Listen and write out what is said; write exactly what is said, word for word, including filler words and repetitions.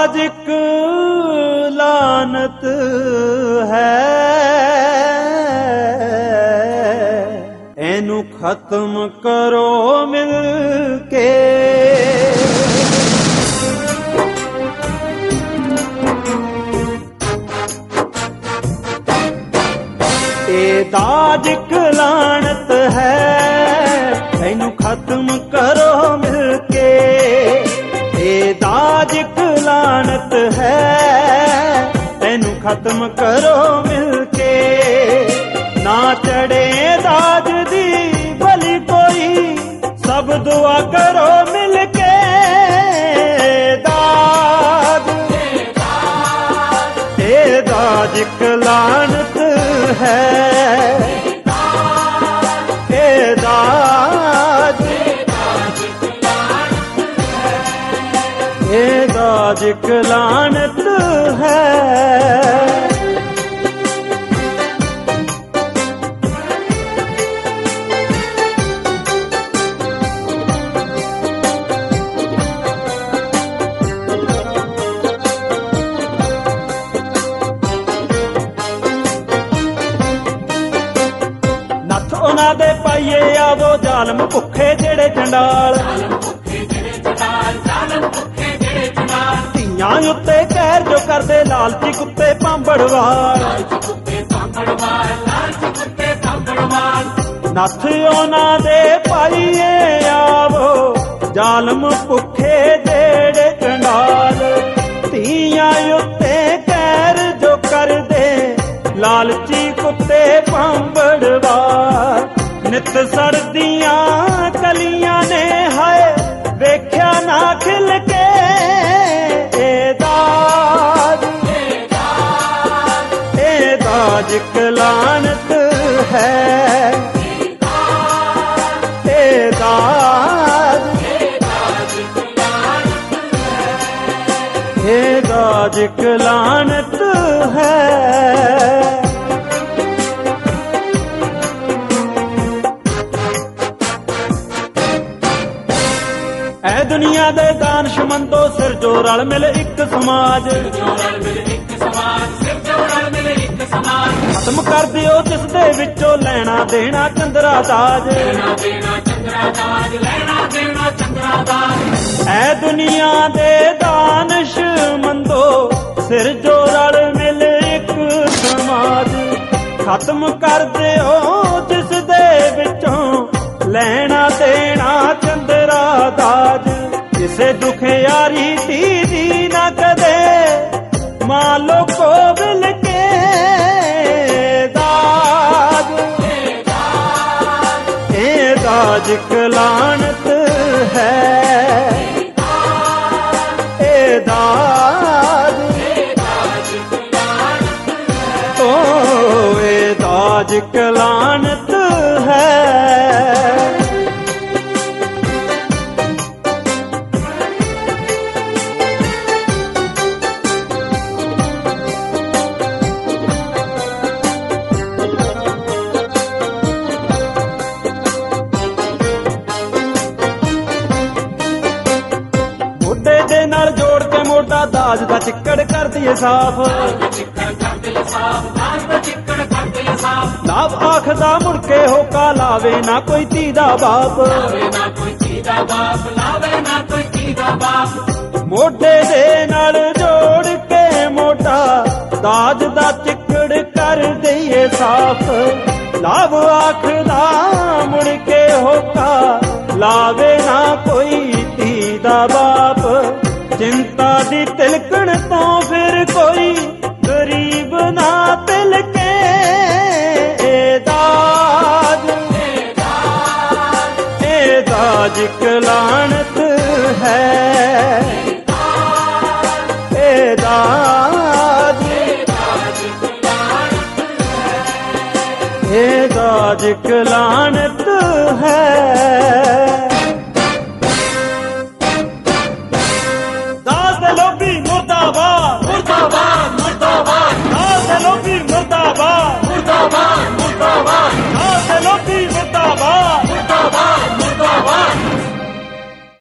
दाज एक लानत है, एनू खत्म करो मिल के। ए दाज एक लानत है, एनू खत्म करो मिल के। ए दाज एक लानत है, एनू खत्म करो मिल के। ना चढ़े दाज दी भली कोई, सब दुआ करो मिल के। दाज ए दाज एक लानत है, ए दाज ए दाज एक लानत है। उन्हां दे पाइए आवो जालम भुखे जेड़े चंडाल, धीआं उत्ते कहर जो करदे लालची कुत्ते भांबड़वाल। नत्थ उन्हां दे पाइए आवो जालम भुखे जेड़े चंडाल, धीआं उत्ते कहर जो करदे लालची कुत्ते भांबड़वाल। नित सड़दियां कलियां ने हाय वेख्या ना खिल के। ए दाज ए दाज एक लानत है, ए दाज ए दाज एक लानत है। ऐ दुनिया दे दानशमंदो सिर जो रल मिल एक समाज, खत्म कर दियो जिस दे विचों लैना देना चंद्रा ताज। ऐ दुनिया दे दानशमंदो सिर जो रल मिल एक समाज, खत्म कर दियो जिस दे विचों लैना देना चंद्रा ताज। किसे दुखियारी धी दी ना कदे मालो को बिल के। दाज ए दाज एक लानत है, ए दाज ओ ए दाज एक लानत है। दाज दा चिक्कड़ कर दिए साफ, लाभ आखदा मुड़के होका लावे ना कोई धी दा बाप। मोढे दे नाल जोड़ के मोटा दाज दा चिक्कड़ कर दिए साफ। लाभ आखदा मुड़के होका लावे ना कोई धी दा बाप। चिंता दी तिलकण तो फिर कोई गरीब ना तिलके। ए दाज ए दाज एक लानत है, ए दाज ए दाज एक लानत है। मुर्दाबाद